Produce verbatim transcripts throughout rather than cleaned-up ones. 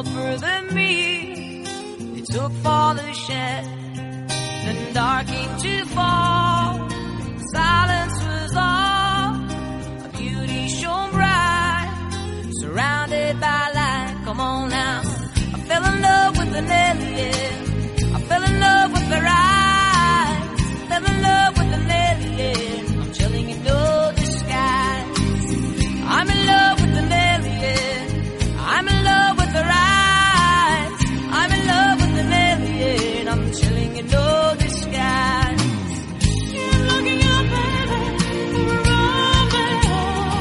crawled further me. They took Father Shed, then dark came to fall. Silence was all, a beauty shone bright, surrounded by light. Come on now, I fell in love with an alien. I fell in love with her eyes. Fell in love with an alien. I'm telling you, no disguise. I'm in love with an alien. I'm in love with her eyes. I'm in love with an alien. I'm telling you, no disguise. Can't look in your baby, you're wrong, baby.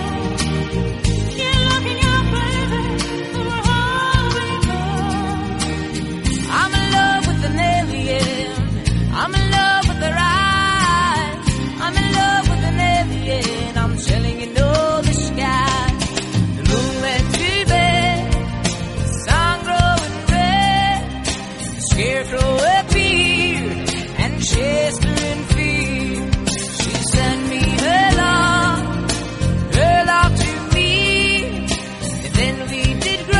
Can't look in your baby, you're wrong, baby. I'm in love with an alien. I'm in love with her eyes. I'm in love with an alien. I'm telling you, no disguise. The moon went to bed, the sun growing red. The scarecrow appeared and chased her in fear. She sent me her love, her love to me, and then we did grow.